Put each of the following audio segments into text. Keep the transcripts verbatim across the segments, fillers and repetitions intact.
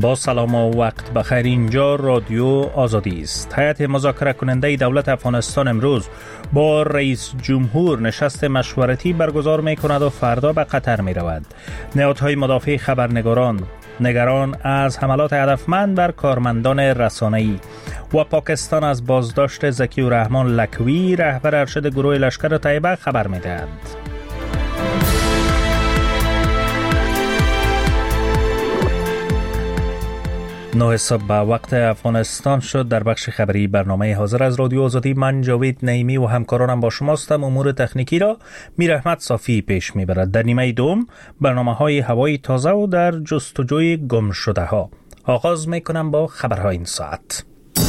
با سلام و وقت بخیر. اینجا رادیو آزادی است. هیئت مذاکره کننده دولت افغانستان امروز با رئیس جمهور نشست مشورتی برگزار می کند و فردا به قطر می رود. نهادهای مدافع خبرنگاران نگران از حملات هدفمند بر کارمندان رسانه‌ای و پاکستان از بازداشت ذکی الرحمن لکوی رهبر ارشد گروه لشکر طیبه خبر می دهد. نه صبح به وقت افغانستان شد. در بخش خبری برنامه حاضر از رادیو آزادی من جاوید نعیمی و همکارانم با شماستم. امور تکنیکی را میر احمد صافی پیش میبرد. در نیمه دوم برنامه های هوایی تازه و در جستجوی گم شده ها. آغاز میکنم با خبرهای این ساعت.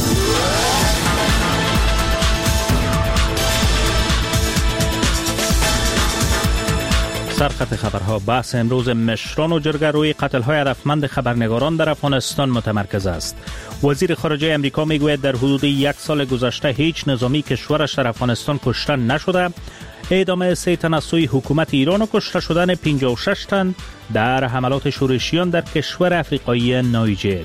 سرخط خبرها. بحث امروز مشران و جرگه روی قتل‌های هدفمند خبرنگاران در افغانستان متمرکز است. وزیر خارجه امریکا میگوید در حدود یک سال گذشته هیچ نظامی کشورش در افغانستان کشته نشده. اعدام سه تن از سوی حکومت ایران و کشته شدن پنجاه و شش تن در حملات شورشیان در کشور افریقایی نیجر.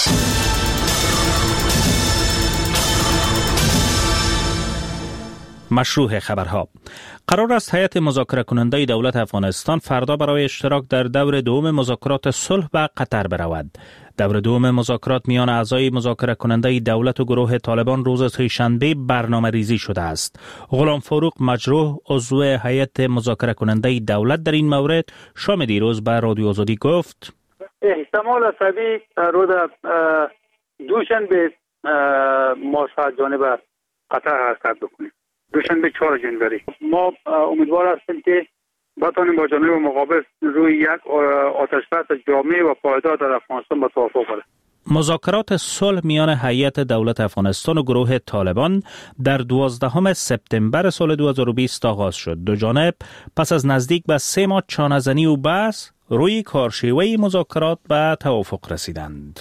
مشروع خبرها. قرار است هیئت مذاکره کننده دولت افغانستان فردا برای اشتراک در دور دوم مذاکرات صلح به قطر برود. دور دوم مذاکرات میان اعضای مذاکره کننده دولت و گروه طالبان روز سه‌شنبه برنامه ریزی شده است. غلام فاروق مجروح عضو هیئت مذاکره کننده دولت در این مورد شام دیروز به رادیو آزادی گفت: احتمال سبی روز دوشنبه ما از جانب قطر حرکت بکنیم. دوشنبه چهار جنوری ما امیدوار هستیم که بتوانیم با جانب مقابل روی یک آتشبس جامع و پایدار در افغانستان به توافق برسیم. مذاکرات صلح میان هیئت دولت افغانستان و گروه طالبان در دوازدهم سپتامبر سال دو هزار و بیست آغاز شد. دو جانب پس از نزدیک به سه ماه چانه‌زنی و بحث روی کارشیوه مذاکرات به توافق رسیدند.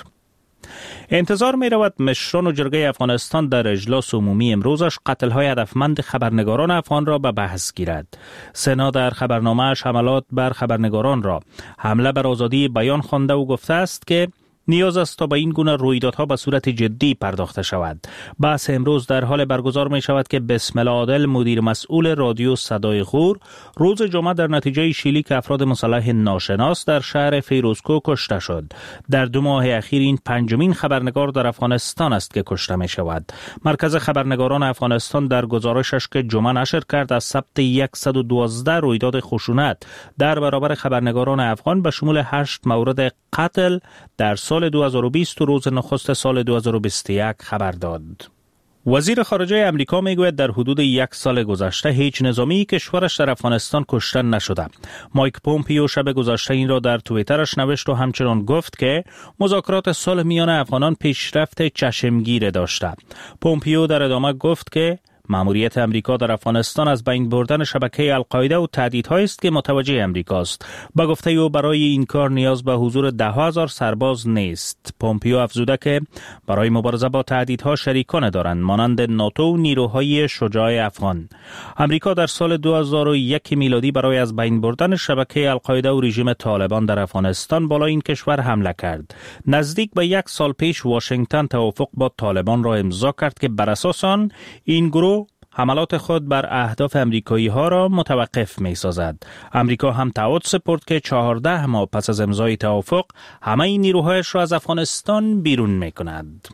انتظار می رود مشران و جرگه افغانستان در اجلاس عمومی امروزش قتل‌های هدفمند خبرنگاران افغان را به بحث گیرد. سنا در خبرنامه‌اش حملات بر خبرنگاران را حمله بر آزادی بیان خوانده و گفته است که نیاز است تا به این گونه رویدادها به صورت جدی پرداخته شود. بحث امروز در حال برگزار می شود که بسم الله عادل مدیر مسئول رادیو صدای غور روز جمعه در نتیجه شلیک افراد مسلح ناشناس در شهر فیروزکوه کشته شد. در دو ماه اخیر این پنجمین خبرنگار در افغانستان است که کشته می شود. مرکز خبرنگاران افغانستان در گزارشش که جمعه نشر کرد از ثبت صد و دوازده رویداد خشونت در برابر خبرنگاران افغان به شمول هشت مورد قتل در سال دو هزار و بیست و روز نخست سال دو هزار و بیست و یک خبر داد. وزیر خارجه امریکا میگوید در حدود یک سال گذشته هیچ نظامی کشورش در افغانستان کشته نشده. مایک پومپیو شب گذشته این را در توییترش نوشت و همچنان گفت که مذاکرات صلح میان افغانان پیشرفت چشمگیر داشته. پومپیو در ادامه گفت که مأموریت امریکا در افغانستان از بین بردن شبکه القاعده و تهدیدهایی است که متوجه امریکاست. با گفته او برای این کار نیاز به حضور ده هزار سرباز نیست. پومپیو افزوده که برای مبارزه با تهدیدها شریکان دارند مانند ناتو و نیروهای شجاع افغان. امریکا در سال دو هزار و یک میلادی برای از بین بردن شبکه القاعده و رژیم طالبان در افغانستان بالای این کشور حمله کرد. نزدیک به یک سال پیش واشنگتن توافق با طالبان را امضا کرد که بر اساس آن این گروه حملات خود بر اهداف امریکایی ها را متوقف می سازد. امریکا هم تعهد سپرد که چهارده ماه پس از امضای توافق همه این نیروهایش را از افغانستان بیرون می کند.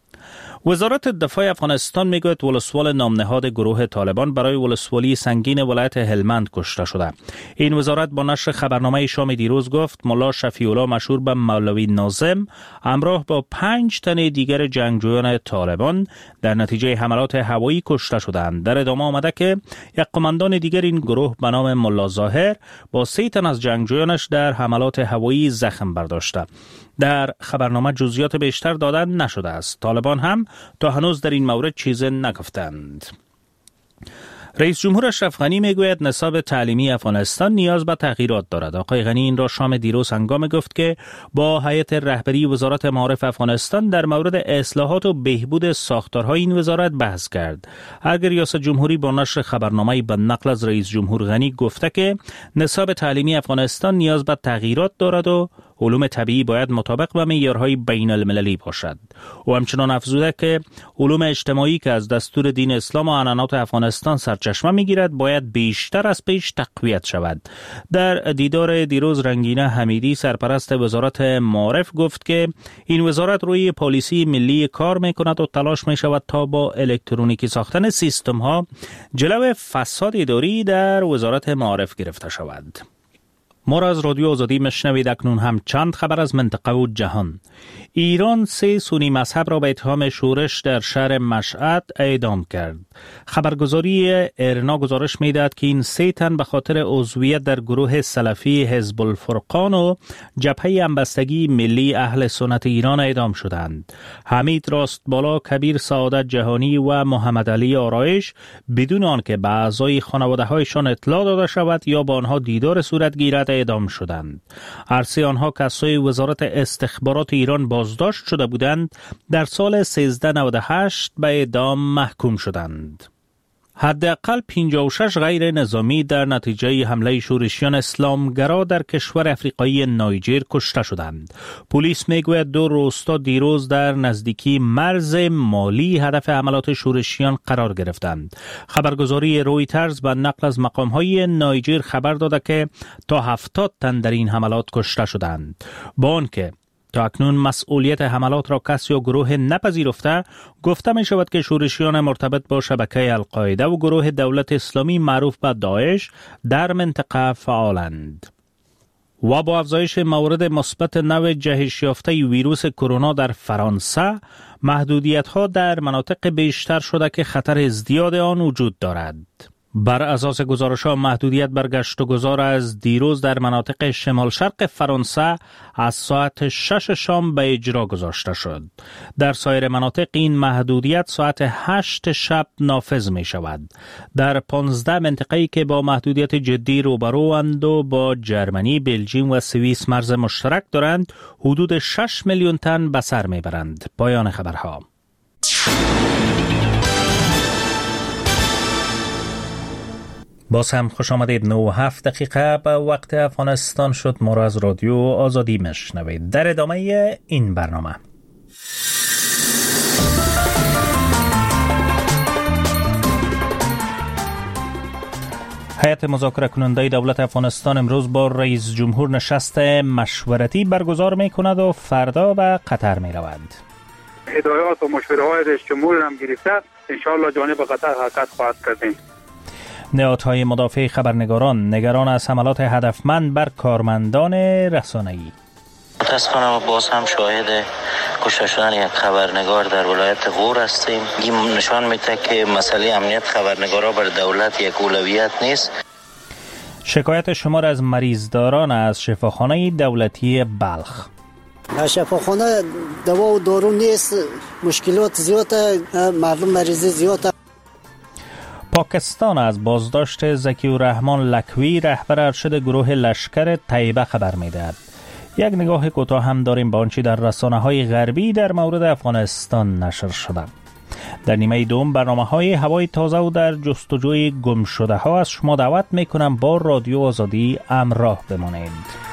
وزارت دفاع افغانستان میگوید ولسوال نامنهاد گروه طالبان برای ولسوالی سنگین ولایت هلمند کشته شده. این وزارت با نشر خبرنامه شام دیروز گفت ملا شفیع الله مشهور به مولوی ناظم همراه با پنج تن دیگر جنگجویان طالبان در نتیجه حملات هوایی کشته شدند. در ادامه آمده که یک قماندان دیگر این گروه به نام ملا ظاهر با سه تن از جنگجویانش در حملات هوایی زخم برداشته. در خبرنامه جزئیات بیشتر دادن نشده است. طالبان هم تا هنوز در این مورد چیز نگفتند. رئیس جمهور اشرف غنی میگوید نصاب تعلیمی افغانستان نیاز به تغییرات دارد. آقای غنی این را شام دیروز هنگام گفت که با هیئت رهبری وزارت معارف افغانستان در مورد اصلاحات و بهبود ساختارهای این وزارت بحث کرد. اگر ریاست جمهوری با نشر خبرنامه‌ای به نقل از رئیس جمهور غنی گفته که نصاب تعلیمی افغانستان نیاز به تغییرات دارد و علوم طبیعی باید مطابق با معیارهای بین المللی باشد. و همچنان افزوده که علوم اجتماعی که از دستور دین اسلام و عنعنات افغانستان سرچشمه میگیرد باید بیشتر از پیش تقویت شود. در دیدار دیروز رنگینه حمیدی سرپرست وزارت معارف گفت که این وزارت روی پالیسی ملی کار میکند و تلاش می شود تا با الکترونیکی ساختن سیستم ها جلو فساد اداری در وزارت معارف گرفته شود. ما را از رادیو آزادی مشنوید. اکنون هم چند خبر از منطقه و جهان. ایران سه سنی مذهب را به اتهام شورش در شهر مشهد اعدام کرد. خبرگزاری ارنا گزارش می‌دهد که این سه تن به خاطر عضویت در گروه سلفی حزب الفرقان و جبهه همبستگی ملی اهل سنت ایران اعدام شدند. حمید راستبالا، کبیر سعادت جهانی و محمد علی آرایش بدون آنکه به اعضای خانواده‌هایشان اطلاع داده شود یا با آنها دیدار صورت گیرد اعدام شدند. هر سه آنها کسای وزارت استخبارات ایران بازداشت شده بودند در سال سیزده نود و هشت به اعدام محکوم شدند. حداقل پنجاه و شش غیر نظامی در نتیجه حمله شورشیان اسلامگرا در کشور افریقایی نایجر کشته شدند. پلیس میگوید دو روستا دیروز در نزدیکی مرز مالی هدف حملات شورشیان قرار گرفتند. خبرگزاری رویترز به نقل از مقام‌های نایجر خبر داده که تا هفتاد تن در این حملات کشته شدند. با آنکه تا اکنون مسئولیت حملات را کسی و گروه نپذیرفته، گفته می شود که شورشیان مرتبط با شبکه القاعده و گروه دولت اسلامی معروف به داعش در منطقه فعالند. و با افزایش موارد مثبت نوع جهش یافته ویروس کرونا در فرانسه، محدودیت‌ها در مناطق بیشتر شده که خطر ازدیاد آن وجود دارد. بر اساس گزارش‌ها محدودیت بر گشت و گذار از دیروز در مناطق شمال شرق فرانسه از ساعت شش شام به اجرا گذاشته شد. در سایر مناطق این محدودیت ساعت هشت شب نافذ می شود. در پانزده منطقه‌ای که با محدودیت جدی روبروند و با جرمنی، بلژیم و سوئیس مرز مشترک دارند، حدود شش میلیون تن به سر می برند. پایان خبرها. باز هم خوش آمدید. نه و هفت دقیقه به وقت افغانستان شد. ما را از رادیو آزادی مشنوید. در ادامه این برنامه هیئت مذاکره کننده دولت افغانستان امروز با رئیس جمهور نشست مشورتی برگزار می کند و فردا به قطر می رود. هدایات و مشوره های رئیس جمهور هم گرفته، انشاءالله جانب قطر حرکت خواهد کردیم. نهادهای مدافع خبرنگاران نگران از حملات هدفمند بر کارمندان رسانه‌ای. متاسفانه باز هم شاهد کشته شدن یک خبرنگار در ولایت غور هستیم. این نشان میده که مسئله امنیت خبرنگارا بر دولت یک اولویت نیست. شکایت شمار از مریضداران از شفاخانه دولتی بلخ. شفاخانه دوا و دارو نیست، مشکلات زیاده، مردم مریضی زیاده. پاکستان از بازداشت ذکی الرحمن لکوی رهبر ارشد گروه لشکر طیبه خبر می‌دهد. یک نگاه کوتاه هم داریم به آنچه در رسانه‌های غربی در مورد افغانستان نشر شده. در نیمه دوم برنامه‌های هوای تازه و در جستجوی گم شده ها از شما دعوت می‌کنم با رادیو آزادی همراه بمانید.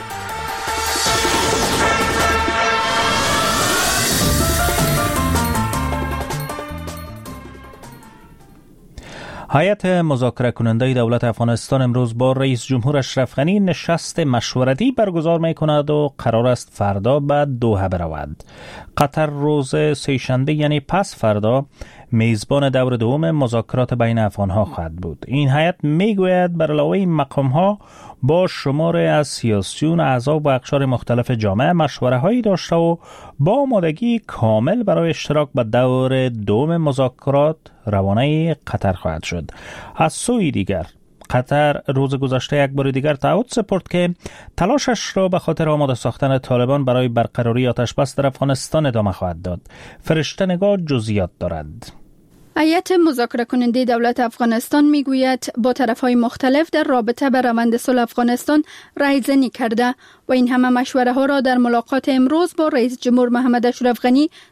هیئت مذاکره کننده دولت افغانستان امروز با رئیس جمهور اشرف غنی نشست مشورتی برگزار می کند و قرار است فردا به دوحه برود. قطر روز سه‌شنبه یعنی پس فردا میزبان دور دوم مذاکرات بین افغانها خواهد بود. این هیئت میگوید بر علاوه این مقامها با شمار از سیاسیون، اعضا و اقشار مختلف جامعه مشوره هایی داشته و با آمادگی کامل برای اشتراک به دور دوم مذاکرات روانه قطر خواهد شد. از سوی دیگر قطر روز گذشته یک بار دیگر تعهد سپرد که تلاشش را به خاطر آماده ساختن طالبان برای برقراری آتش بس در افغانستان ادامه خواهد داد. فرشته نگاه جزئیات دارد. هیئت مذاکره کننده دولت افغانستان میگوید با طرفهای مختلف در رابطه به روند صلح افغانستان رایزنی کرده و این همه مشوره ها را در ملاقات امروز با رئیس جمهور محمد اشرف غنی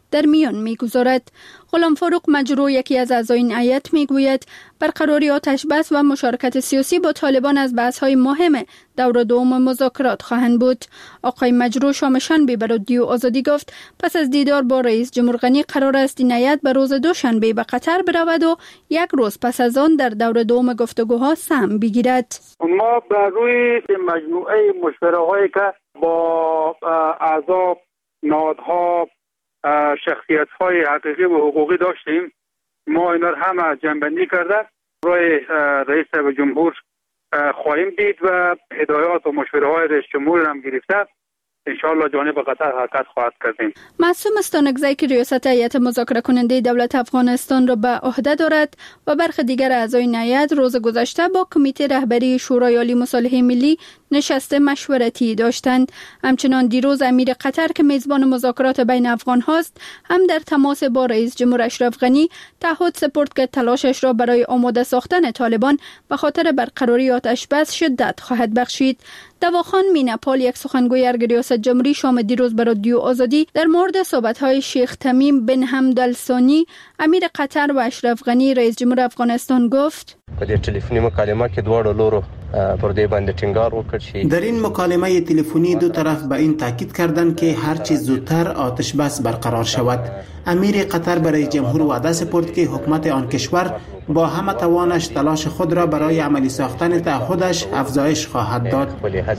در میان میگذارد. غلام فاروق مجروح یکی از اعضای این هیئت میگوید برقراری آتش بس و مشارکت سیاسی با طالبان از بحث‌های مهم دور دوم مذاکرات خواهند بود. آقای مجروح شام شنبه به رادیو آزادی گفت پس از دیدار با رئیس جمهور غنی قرار است این هیئت به روز دوشنبه به قطر برود و یک روز پس از آن در دور دوم گفتگوها سهم بگیرد. ما بر روی مجموعه مشوره‌هایی که با اعضا، نهادها، شخصیت‌های حقیقی و حقوقی داشتیم، ما اینا همه جنبندی کرده روی رئیس جمهور خواهیم دید و هدایات و مشوره‌های رئیس جمهور هم گرفته انشاءالله جانب قطر حرکت خواهد کردیم. معصوم استانکزی که ریاست هیئت مذاکره کننده دولت افغانستان را به عهده دارد و برخی دیگر اعضای این هیئت روز گذشته با کمیته رهبری شورای عالی مصالحه ملی نشست مشورتی داشتند. همچنان دیروز امیر قطر که میزبان مذاکرات بین افغان هاست هم در تماس با رئیس جمهور اشرف غنی تعهد سپرد که تلاشش را برای آماده ساختن طالبان به خاطر برقراری آتش بس شدت خواهد بخشید. دواخان میناپال یک سخنگوی ارگ ریاست جمهوری شام دیروز به رادیو آزادی در مورد صحبت‌های شیخ تمیم بن حمد الثانی امیر قطر و اشرف غنی رئیس جمهور افغانستان گفت په دې ټلیفوني مکالمه کې دواړو لورو پر دې باندې ټینګار وکړ چې در این مکالمه تلفنی دو طرف به این تاکید کردند که هر چه زودتر آتش بس برقرار شود. امیر قطر برای جمهور وعده سپرد که حکومت آن کشور با همه توانش تلاش خود را برای عملی ساختن تعهدش افزایش خواهد داد.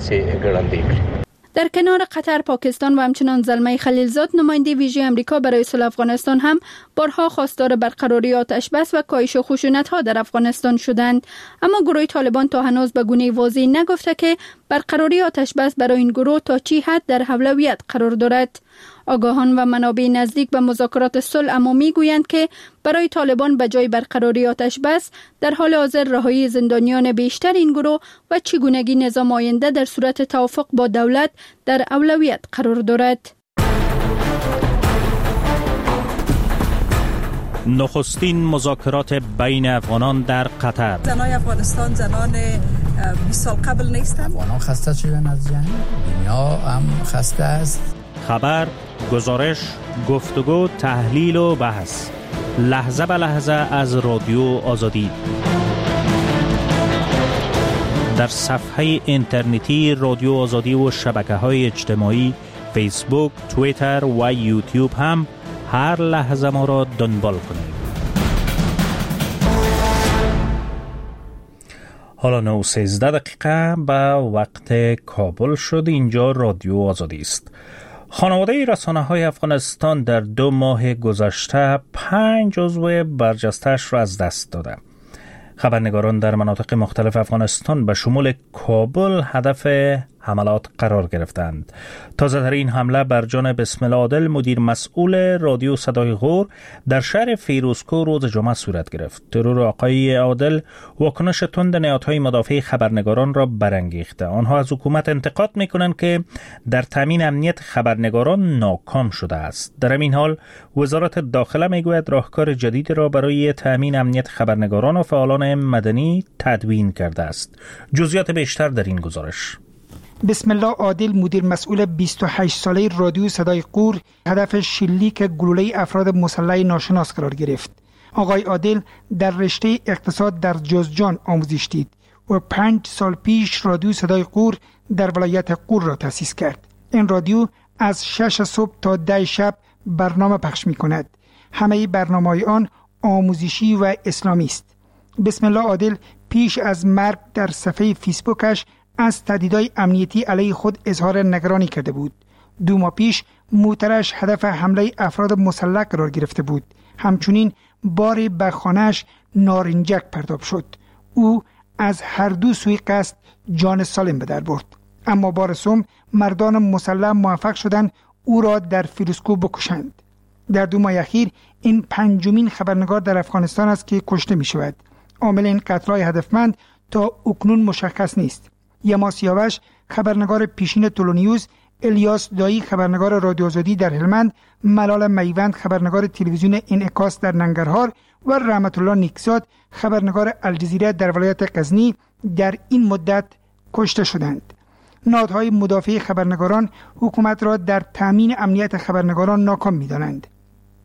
در کنار قطر، پاکستان و همچنان زلمه خلیلزاد نماینده ویژه امریکا برای صلح افغانستان هم بارها خواستار برقراری آتش بس و کاهش خشونت‌ها در افغانستان شدند، اما گروه طالبان تا هنوز به گونه واضح نگفته که برقراری آتش بس برای این گروه تا چی حد در اولویت قرار دارد. آگاهان و منابع نزدیک به مذاکرات صلح اما میگویند که برای طالبان به جای برقراری آتش بس در حال حاضر رهایی زندانیان بیشتر این گروه و چگونگی نظام آینده در صورت توافق با دولت در اولویت قرار دارد. نخستین مذاکرات بین افغانان در قطر. زنان افغانستان زنان بیست سال قبل نیستند. افغانان خسته شدن از جنگ، دنیا هم خسته است. خبر، گزارش، گفتگو، تحلیل و بحث لحظه به لحظه از رادیو آزادی در صفحه اینترنتی رادیو آزادی و شبکه‌های اجتماعی فیسبوک، توییتر و یوتیوب هم هر لحظه ما را دنبال کنید. حالا نه و سیزده دقیقه به وقت کابل شد. اینجا رادیو آزادی است. خانواده رسانه‌های افغانستان در دو ماه گذشته پنج عضو برجسته‌اش را از دست داده. خبرنگاران در مناطق مختلف افغانستان به شمول کابل هدف حملات قرار گرفتند. تازه در این حمله بر جان بسمله عادل مدیر مسئول رادیو صدای غور در شهر فیروزکوه روز جمعه صورت گرفت. ترور آقای عادل واکنش تند نهادهای مدافع خبرنگاران را برانگیخته. آنها از حکومت انتقاد می‌کنند که در تامین امنیت خبرنگاران ناکام شده است. در این حال وزارت داخله میگوید راهکار جدید را برای تامین امنیت خبرنگاران و فعالان مدنی تدوین کرده است. جزئیات بیشتر در این گزارش. بسم الله عادل مدیر مسئول بیست و هشت ساله رادیو صدای غور هدف شلیک گلوله افراد مسلح ناشناس قرار گرفت. آقای عادل در رشته اقتصاد در جوزجان آموزش دید و پنج سال پیش رادیو صدای غور در ولایت غور را تأسیس کرد. این رادیو از شش صبح تا ده شب برنامه پخش می کند. همه برنامه‌های آن آموزشی و اسلامی است. بسم الله عادل پیش از مرگ در صفحه فیسبوکش از تهدیدهای امنیتی علیه خود اظهار نگرانی کرده بود. دو ماه پیش موترش هدف حمله افراد مسلح قرار گرفته بود. همچنین بار به خانه‌اش نارنجک پرتاب شد. او از هر دو سوی قصد جان سالم به در برد. اما بار سوم مردان مسلح موفق شدند او را در فیروزکوه بکشند. در دو ماه اخیر این پنجمین خبرنگار در افغانستان است که کشته می شود. عامل این قتل‌های هدفمند تا اکنون مشخص نیست. یما سیاوش خبرنگار پیشین تولونیوز، الیاس دایی خبرنگار رادیو آزادی در هلمند، ملال میوند خبرنگار تلویزیون انعکاس در ننگرهار و رحمت الله نیکزاد خبرنگار الجزیره در ولایت غزنی در این مدت کشته شدند. نهادهای مدافع خبرنگاران حکومت را در تامین امنیت خبرنگاران ناکام می‌دانند.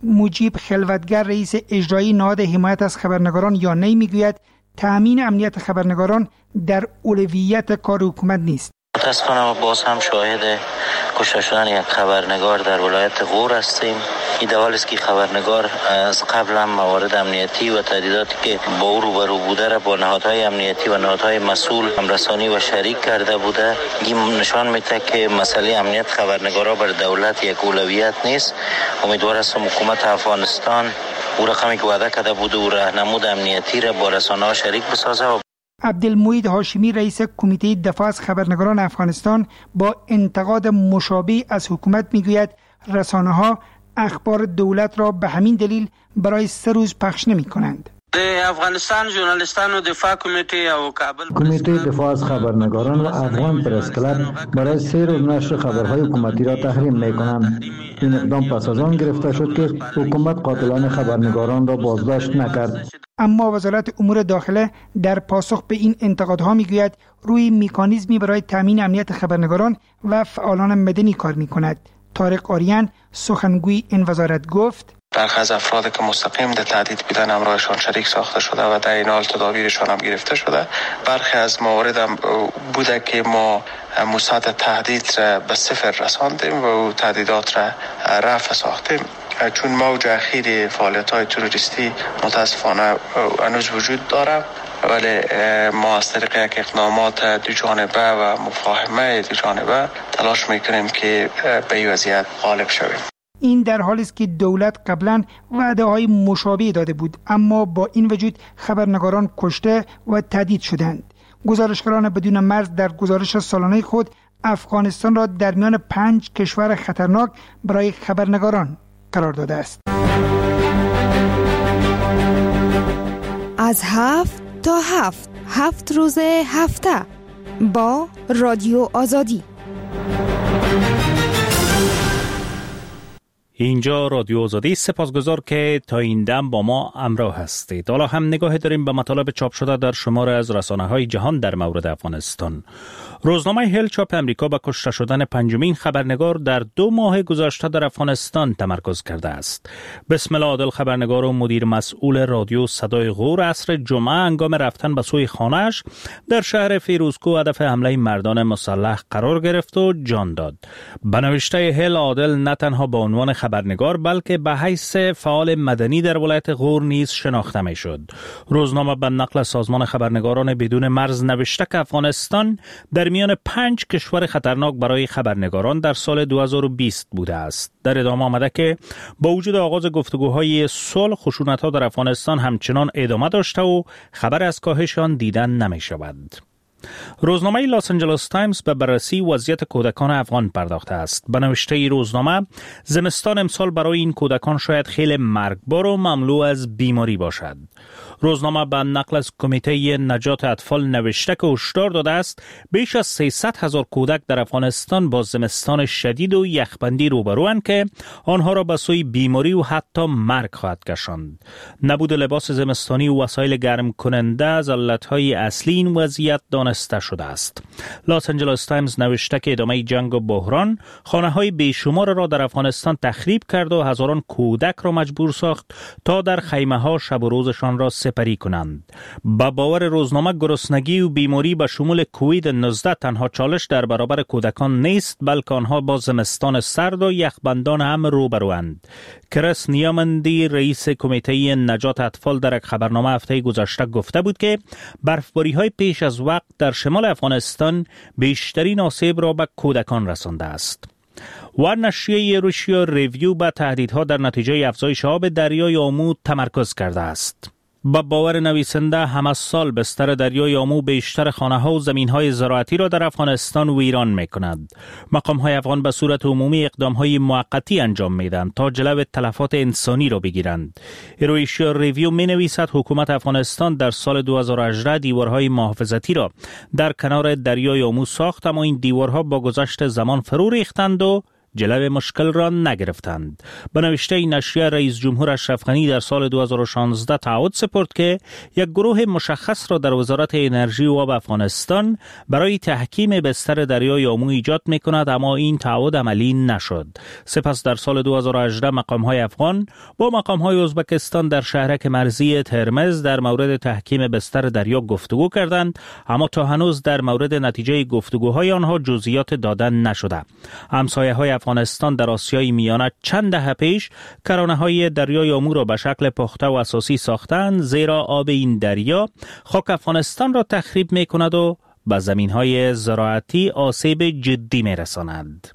مجیب خلوتگر رئیس اجرایی نهاد حمایت از خبرنگاران یا نی میگوید تأمین امنیت خبرنگاران در اولویت کار حکومت نیست. متاسفانه باز هم شاهد کشته شدن یک خبرنگار در ولایت غور هستیم. این دوالی است که خبرنگار از قبل هم موارد امنیتی و تهدیداتی که با او روبرو بوده را با نهادهای امنیتی و نهادهای مسئول همرسانی و شریک کرده بوده. این نشان میده که مسئله امنیت خبرنگارا بر دولت یک اولویت نیست. امیدوار هستم حکومت افغانستان او رقمی که وعده کرده بوده و راهنمود امنیتی را با رسانه‌ها شریک بسازه. عبدالمعید هاشمی رئیس کمیته دفاع از خبرنگاران افغانستان با انتقاد مشابه از حکومت میگوید رسانه‌ها اخبار دولت را به همین دلیل برای سه روز پخش نمی کنند. افغانستان ژورنالیستان و دفاع کمیته او کابل کمیته دفاع از خبرنگاران و افغان پرس کلاب برای سه روز نشر خبرهای حکومتی را تحریم می کنند. این اقدام پس از آن گرفته شد که حکومت قاتلان خبرنگاران را بازداشت نکرد. اما وزارت امور داخله در پاسخ به این انتقادها میگوید روی مکانیزمی برای تامین امنیت خبرنگاران و فعالان مدنی کار می کند. طارق آریان سخنگوی این وزارت گفت برخی از افراد که مستقیم در تهدید بودن همراهشان شریک ساخته شده و در این حال تدابیرشان هم گرفته شده. برخی از موارد هم بوده که ما موساد تهدید را به صفر رساندیم و تهدیدات را رفع ساختیم. چون موج اخیر فعالیت‌های تروریستی متاسفانه هنوز وجود داره، ولی ما از طریق یک اقدامات دو جانبه و مفاهمه دو جانبه تلاش میکنیم که به این وضعیت غالب شویم. این در حالی است که دولت قبلا وعده‌های مشابه داده بود، اما با این وجود خبرنگاران کشته و تهدید شدند. گزارشگران بدون مرز در گزارش سالانه خود افغانستان را در میان پنج کشور خطرناک برای خبرنگاران قرار داده است. از هفت تا هفت هفت روز هفته با رادیو آزادی. اینجا رادیو آزادی، سپاسگزار که تا این دم با ما همراه هستید. حالا هم نگاه داریم به مطالب چاپ شده در شمار از رسانه‌های جهان در مورد افغانستان. روزنامه هیل چاپ امریکا به کشته شدن پنجمین خبرنگار در دو ماه گذشته در افغانستان تمرکز کرده است. بسم الله عادل خبرنگار و مدیر مسئول رادیو صدای غور عصر جمعه هنگام رفتن به سوی خانه‌اش در شهر فیروزکوه هدف حمله مردان مسلح قرار گرفت و جان داد. به نوشته هیل، عادل نه تنها به عنوان خبرنگار بلکه به حیث فعال مدنی در ولایت غور نیز شناخته می شد. روزنامه به نقل سازمان خبرنگاران بدون مرز نوشته که افغانستان در میان پنج کشور خطرناک برای خبرنگاران در سال دو هزار و بیست بوده است. در ادامه آمده که با وجود آغاز گفتگوهای صلح، خشونت‌ها در افغانستان همچنان ادامه داشته و خبر از کاهش آن دیدن نمی شود. روزنامه لاس آنجلس تایمز به بررسی وضعیت کودکان افغان پرداخته است. به نوشته روزنامه، زمستان امسال برای این کودکان شاید خیلی مرگبار و مملو از بیماری باشد. روزنامه به نقل از کمیته نجات اطفال نوشته که هشدار داده است بیش از سیصد هزار کودک در افغانستان با زمستان شدید و یخبندی روبروند که آنها را به سوی بیماری و حتی مرگ خواهد کشاند. نبود لباس زمستانی و وسایل گرم کننده از علتهای اصلی این وضعیت دانسته شده است. لاس آنجلس تایمز نوشته که ادامه جنگ و بحران خانه‌های بیشمار را در افغانستان تخریب کرد و هزاران کودک را مجبور ساخت تا در خیمه‌ها شب و روزشان را سپری کنند. با باور روزنامه، گرسنگی و بیماری به شمول کووید نوزده تنها چالش در برابر کودکان نیست، بلکه آنها با زمستان سرد و یخبندان هم روبروند. کریس نیامندی رئیس کمیته نجات اطفال در یک خبرنامه هفته گذشته گفته بود که برفباری‌های پیش از وقت در شمال افغانستان بیشترین آسیب را به کودکان رسانده است. و نشریه روسیا ریویو به تهدیدها در نتیجه افزایش آب دریای آمو تمرکز کرده است. با باور نویسنده، همه سال بستر دریای آمو بیشتر خانه‌ها و زمین‌های زراعتی را در افغانستان ویران می‌کند. مقام‌های افغان به صورت عمومی اقدام‌های موقتی انجام می‌دهند تا جلو تلفات انسانی را بگیرند. روسیا ریویو می‌نویسد حکومت افغانستان در سال دو هزار و هجده دیوارهای محافظتی را در کنار دریای آمو ساخت، اما این دیوارها با گذشت زمان فرو ریختند و جلوی مشکل را نگرفتند. به نوشته نشریه رئیس جمهور اشرف غنی در سال دو هزار و شانزده تعهد سپرد که یک گروه مشخص را در وزارت انرژی و افغانستان برای تحکیم بستر دریای آمو ایجاد می‌کند، اما این تعهد عملی نشد. سپس در سال دو هزار و هجده مقام‌های افغان با مقام‌های ازبکستان در شهرک مرزی ترمز در مورد تحکیم بستر دریا گفتگو کردند، اما تا هنوز در مورد نتیجه گفتگوهای آنها جزئیات دادن نشده. همسایه‌های افغانستان در آسیای میانه چند دهه پیش کرانه‌های دریای آمو را به شکل پخته و اساسی ساختند، زیرا آب این دریا خاک افغانستان را تخریب می‌کند و به زمین‌های زراعتی آسیب جدی می‌رساند.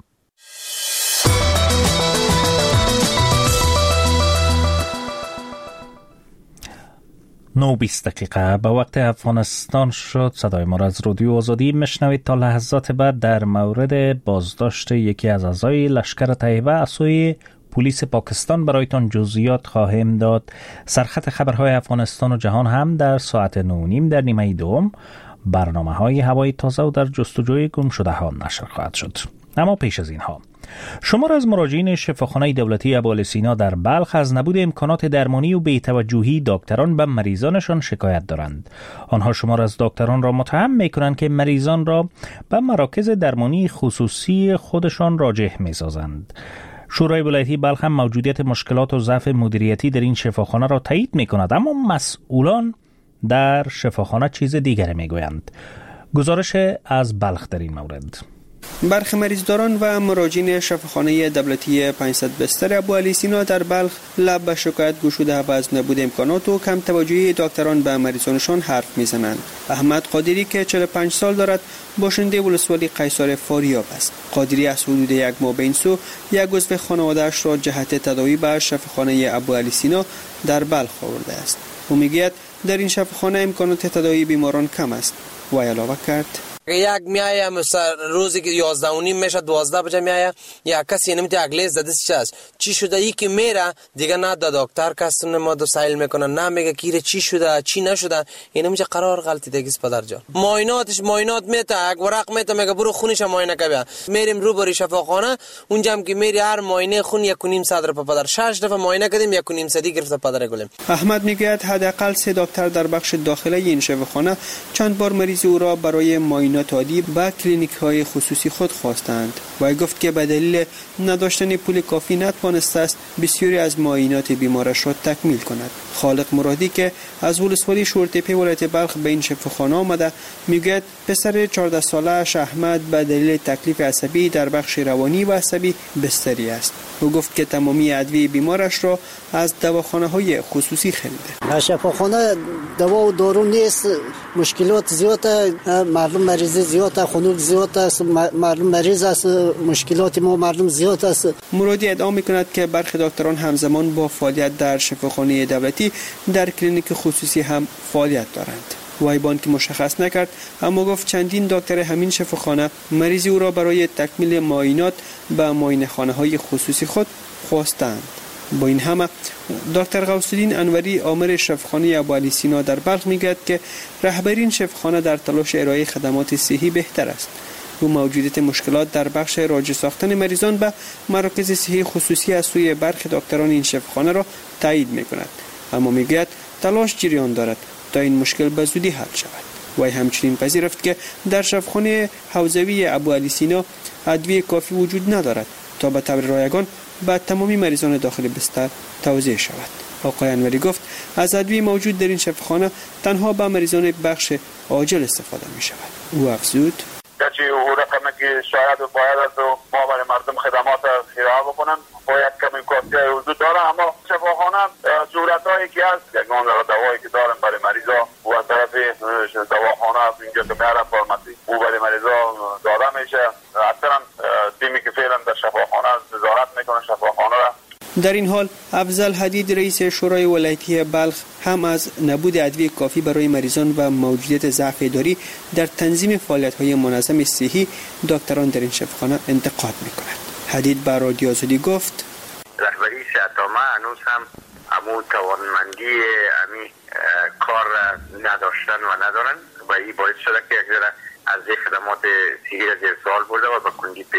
نو بیست دقیقه به وقت افغانستان شد. صدای ما را از رادیو آزادی میشنوید. تا لحظات بعد در مورد بازداشت یکی از اعضای لشکر طیبه از سوی پلیس پاکستان برایتان جزئیات خواهیم داد. سرخط خبرهای افغانستان و جهان هم در ساعت نو نیم در نیمه دوم برنامه های هوای تازه و در جستجوی گم شده ها نشر خواهد شد. اما پیش از اینها شمار از مراجعین شفاخانه دولتی ابوعلی سینا در بلخ از نبود امکانات درمانی و بی‌توجهی دکتران به مریضانشان شکایت دارند. آنها شمار از دکتران را متهم می‌کنند که مریضان را به مراکز درمانی خصوصی خودشان راجع می‌سازند. شورای ولایتی بلخ هم موجودیت مشکلات و ضعف مدیریتی در این شفاخانه را تایید می‌کند، اما مسئولان در شفاخانه چیز دیگری می‌گویند. گزارش از بلخ در این مورد. برخی مریضداران و مراجعین شفاخانه دولتی پانصد بستر ابوعلی سینا در بلخ لب به شکایت گشوده و از نبود امکانات و کم توجهی دکتران به مریضانشان حرف میزنند. احمد قادری که چهل و پنج سال دارد باشنده ولسوالی قیصر فاریاب است. قادری از حدود یک ماه به این سو یک عضو خانواده‌اش را جهت تداوی به شفاخانه ابوعلی سینا در بلخ آورده است. او میگوید در این شفاخانه امکانات تداوی بیماران کم است. و علاوه کرد یک میایه مثلا روزی که یازده و نیم میشه دوازده بجه میایه یا کسی نمیتونه اگلیز زده چی است چی شده ای که میره دیگه نه دکتر کسونه ما دو سایل میکنه نه میگه کی چی شده چی نشده. این میشه قرار غلطی دیگه پدر جان. معایناتش معاینات میته یک ورق میته میگه برو خونش معاینه کبیا. میریم رو بری شفاخانه اونجا هم که میری هر معاینه خون یک و نیم صدر پدر شش دفعه معاینه کردیم یک و نیم صدی گرفته پدر گلم. احمد میگه حداقل سه دکتر در بخش داخلی این شفاخانه چند بار مریض او را برای معاینات عادی به کلینیک های خصوصی خود خواستند و گفت که به دلیل نداشتن پول کافی نتوانسته است بسیاری از معاینات بیمارش را تکمیل کند. خالق مرادی که از ولسوالی شورتپه ولایت بلخ به این شفاخانه آمده میگوید پسر چهارده ساله اش احمد به دلیل تکلیف عصبی در بخش روانی و عصبی بستری است. او گفت که تمامی ادویه بیمارش را از دواخانه های خصوصی خریده. شفاخانه دوا و دارو نیست، مشکلات زیاده، مردم مریض زیاده، خنک زیاده است، مردم مریض است، مشکلات ما مردم زیاد است. مرادی ادعا میکند که برخی دکتران همزمان با فعالیت در شفاخانه دولتی در کلینیک خصوصی هم فعالیت دارند. وای بانک مشخص نکرد، اما گفت چندین دکتر همین شفاخانه مریضی او را برای تکمیل معاینات به معاینه‌خانه های خصوصی خود خواستند. با این همه دکتر غوثالدین انوری آمر شفاخانه ابوعلی سینا در بلخ میگوید که رهبری این شفاخانه در تلاش ارائه خدمات صحی بهتر است. او موجودیت مشکلات در بخش راجع ساختن مریضان به مراکز صحی خصوصی از سوی برخی دکتران این شفاخانه را تایید میکند، اما میگوید تلاش جریان دارد تا این مشکل به زودی حل شود. وی همچنین پذیرفت که در شفاخانه حوزوی ابوعلی سینا ادویه کافی وجود ندارد تا به طور رایگان به تمامی مریضان داخل بستر توزیع شود. آقای انوری گفت از ادویه موجود در این شفاخانه تنها به مریضان بخش عاجل استفاده می شود. او افزود که او رقمی که شاید باید از ما برای مردم خدمات ارائه بکنن باید کمی کافی وجود داره، اما شفاخانه صورتایی که هست یگان دوایی که دارن برای مریضا و از طرف دواخانه اینجا که میارن فارمسی او برای مریضا داده میشه. اصلا تیمی که فعلا در شفاخانه نظارت میکنه شفاخانه را. در این حال افضل حدید رئیس شورای ولایتی بلخ هم از نبود ادویه کافی برای مریضان و موجودیت ضعف اداری در تنظیم فعالیت‌های منظم صحی دکتران در این شفاخانه انتقاد می‌کند. حدید به رادیو آزادی گفت رهبری شاتامه هنوز هم امو توانمندی امی کار نداشتن و ندارن و این باعث شده که از خدمات صحی را زیر سوال برده و به کندی پیش میرم.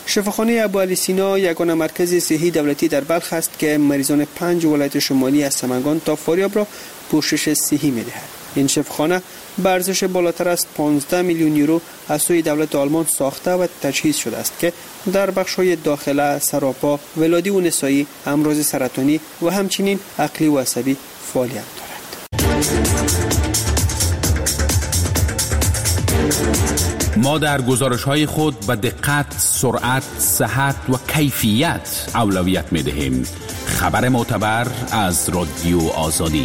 شفاخانه ابوعلی سینا یگانه مرکز صحی دولتی در بلخ است که مریضان پنج ولایت شمالی از سمنگان تا فاریاب را پوشش صحی می‌دهد. این شفاخانه به ارزش بالاتر از پانزده میلیون یورو از سوی دولت آلمان ساخته و تجهیز شده است که در بخش‌های داخله، سراپا، ولادی و نسایی، امراض سرطانی و همچنین عقلی و عصبی فعالیت دارد. ما در گزارش‌های خود به دقت، سرعت، صحت و کیفیت اولویت می‌دهیم. خبر معتبر از رادیو آزادی.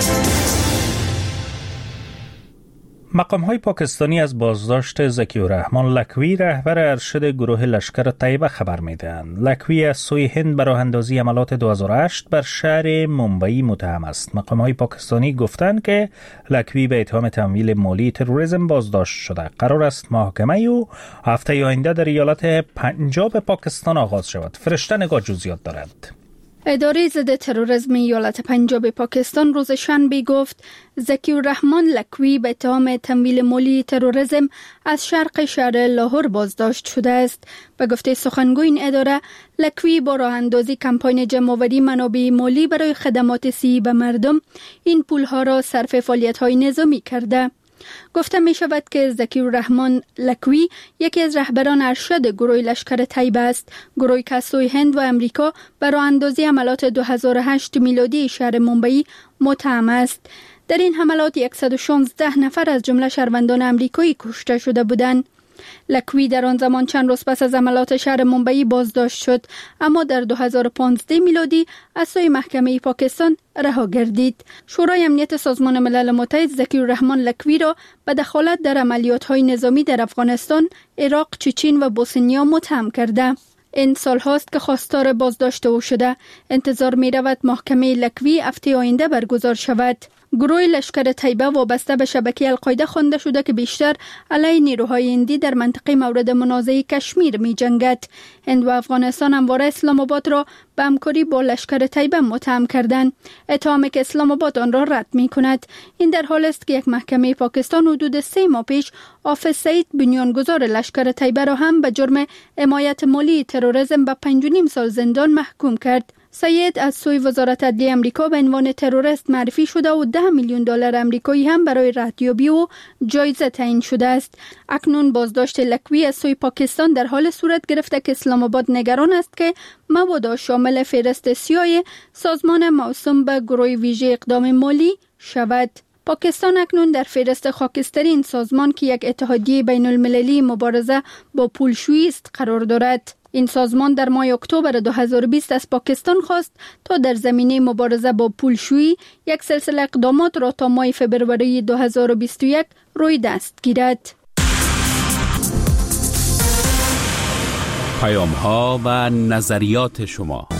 مقام‌های پاکستانی از بازداشت ذکی الرحمن لکوی رهبر ارشد گروه لشکر طیبه خبر می‌دهند. لکوی از سوی هند به راه اندازی حملات دو هزار و هشت بر شهر ممبئی متهم است. مقام‌های پاکستانی گفتند که لکوی به اتهام تمویل مالی تروریسم بازداشت شده. قرار است محاکمه او هفته آینده در ایالت پنجاب پاکستان آغاز شود. فرشته نگاه جزئیات دارد. اداره ضد تروریسم ایالت پنجاب پاکستان روز شنبه گفت ذکی الرحمن لکوی به اتهام تمویل مالی تروریسم از شرق شهر لاهور بازداشت شده است. به گفته سخنگوی این اداره، لکوی با راه اندازی کمپاین جمع‌آوری منابع مالی برای خدمات صحی به مردم این پولها را صرف فعالیت‌های نظامی کرده. گفته می شود که ذکی الرحمن لکوی یکی از رهبران ارشد گروه لشکر طیبه است. گروهی که از سوی هند و امریکا بر راه اندازی حملات دو هزار و هشت میلادی شهر ممبئی متهم است. در این حملات صد و شانزده نفر از جمله شهروندان امریکایی کشته شده بودند. لکوی در آن زمان چند روز پس از حملات شهر ممبئی بازداشت شد، اما در دو هزار و پانزده میلادی از سوی محکمه پاکستان رها گردید. شورای امنیت سازمان ملل متحد ذکی الرحمن لکوی را به دخالت در عملیات‌های نظامی در افغانستان، عراق، چچن و بوسنیا متهم کرده. این سال هاست که خواستار بازداشت او شده. انتظار می رود محکمه لکوی هفته آینده برگزار شود. گروه لشکر طیبه وابسته به شبکه القاعده خوانده شده که بیشتر علیه نیروهای هندی در منطقه مورد منازعه کشمیر می جنگد. هند و افغانستان همواره اسلام آباد را به همکاری با لشکر طیبه متهم کردند. اتهامی که اسلام آباد آن را رد می کند. این در حال است که یک محکمه پاکستان حدود سه ماه پیش حافظ سعید بنیانگذار لشکر طیبه را هم به جرم حمایت مالی تروریسم به پنج و نیم سال زندان محکوم کرد. سید از سوی وزارت عدلیه امریکا به عنوان تروریست معرفی شده و ده میلیون دلار امریکایی هم برای ردیابی و جایزه تعیین شده است. اکنون بازداشت لکوی از سوی پاکستان در حال صورت گرفته که اسلام آباد نگران است که مبادا شامل فهرست سیاه سازمان موسوم به گروه ویژه اقدام مالی شود. پاکستان اکنون در فهرست خاکسترین سازمان که یک اتحادیه بین المللی مبارزه با پولشویی است قرار دارد. این سازمان در ماه اکتبر دو هزار و بیست از پاکستان خواست تا در زمینه مبارزه با پولشویی یک سلسله اقدامات را تا ماه فبروری دو هزار و بیست و یک روی دست گیرد. پیام ها و نظریات شما.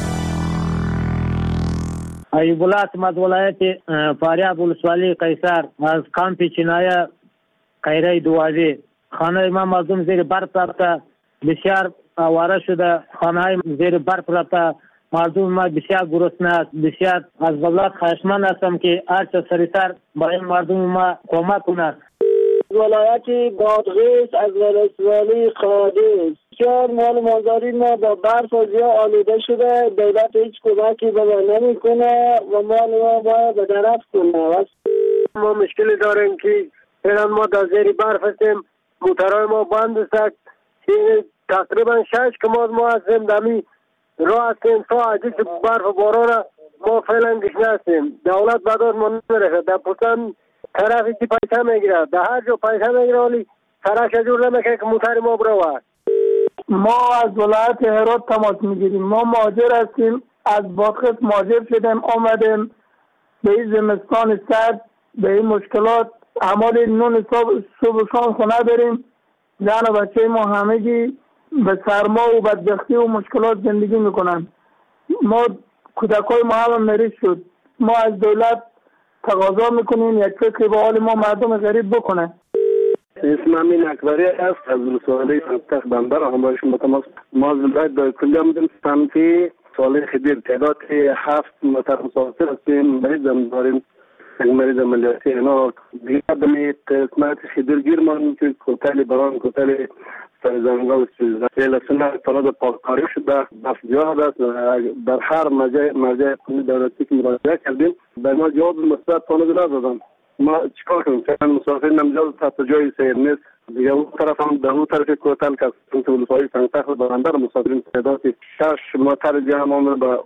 ایوب الله احمد ولایت فاریاب ولسوالی قیصر از کامپ چینایه قیره دوازی خانه ما مردم زیر برف رفته بسیار آواره شده. خانه های زیر برف رفته مردم ما بسیار گرسنه است. بسیار از دولت خواهشمند هستم که هرچه سریعتر با این مردم ما کمک کند. ولایت بادغیس از ولسوالی قادس بسیار مال مازاری ما با برف و زیا آلوده شده. دولت هیچ کمکی به ما نمیکنه و مال ما باید به درف کنه. ما مشکلی داریم که الان ما در زیر برف هستیم. موترهای ما بند است. تقریبا شش کماد ما هستیم دمی راه هستیم تا عجیز برف و باران ما فعلا گشنه هستیم. دولت بداد ما نمیرسه. در پوستان طرفی که پیسه میگیره در هر جا پیسه میگیره ولی طرف شجور نمیکنه که موتر ما بروه. ما از ولایت هرات تماس میگیریم. ما مهاجر هستیم. از بادغیس مهاجر شدیم آمدیم به این زمستان سرد به این مشکلات اعمال نون صبح و شام خونه بریم. زن و بچه ما همگی به سرما و بدبختی و مشکلات زندگی میکنن. ما کودکای ما هم مریض شد. ما از دولت تقاضا میکنیم یک فکر به حال ما مردم غریب بکنه. اسم امین اکبری است از ولسوالی سنتخ بندر هم با شما تماس. ما زلایت دای کلی آمدیم سمتی سالی خدیر تعداد هفت نفر مسافر هستیم. مریض هم داریم. مریض عملیاتی اینا دیگه دمی قسمت خیدرگیر من که کوتالی بران کوتالی سرزنگا و سیل سنه طلب پاککاری شده بس جهاد است در هر مرجع مرجع دولتی که مراجعه کردیم به ما جواب مثبت تونو ندادن. ما چیکار کنیم؟ چون مسافر نمی‌جاز تا جای سیر نیست. دیگه اون طرف هم در اون طرف کوتال که تو ولسوالی سنگتخت بندر مسافرین تعدادی شش موتر جمع با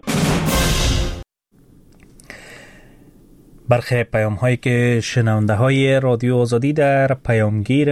برخی پیام هایی که شنونده های رادیو آزادی در پیامگیر